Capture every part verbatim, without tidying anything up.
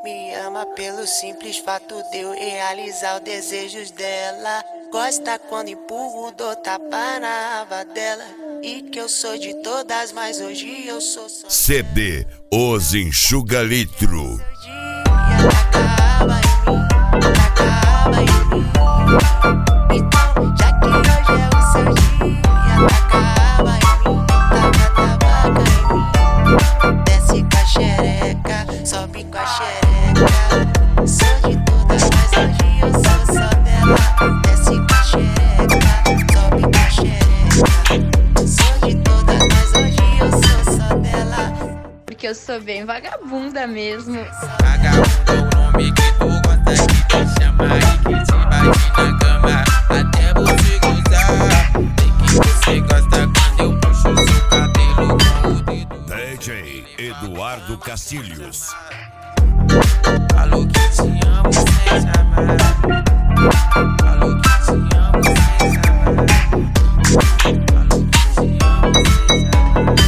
Me ama pelo simples fato de eu realizar os desejos dela. Gosta quando empurro, dou tapa na aba dela. E que eu sou de todas, mas hoje eu sou só C D Os Enxuga Litro. Acaba em mim, acaba em mim. Então, já que hoje é o seu dia, acaba em mim, taca tabaca em mim. Desce com a xereca, sobe com a xereca. Sou de todas, mas hoje eu sou só dela. Desce com a xereca, sobe com a xereca. Sou de todas, mas hoje eu sou só dela. Porque eu sou bem vagabunda mesmo. Vagabunda é o nome que tu gosta de te chamar e que te bate na cama até você gozar. Sei que você gosta quando eu puxo seu cabelo com o dedo. D J Eduardo Castilhos. Falou que te amo sem chamar. Falou que te amo sem chamar. Falou que te amo sem chamar.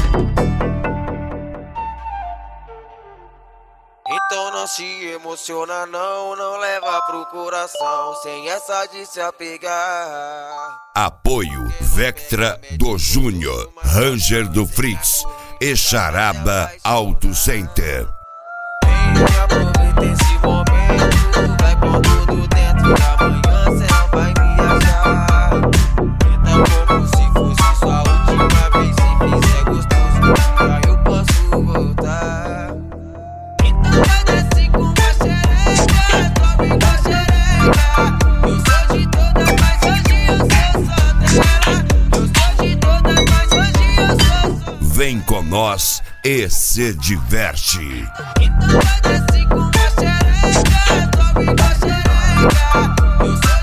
Então não se emociona não, não leva pro coração, sem essa de se apegar. Apoio Vectra do Júnior, Ranger do Fritz e Charaba Auto Center. Vem e aproveita esse momento, vai com tudo dentro, amanhã cê não vai me achar. Tenta como se fosse sua última vez, se fizer gostoso, aí eu posso voltar. Então vai descer com a xereca, sobe com a xereca. Eu sou de todas, mas hoje eu sou só dela. Eu sou de todas, mas hoje eu sou só. Vem com nós e se diverte. Então vai descer com a xereca, sobe com a xereca. Eu sou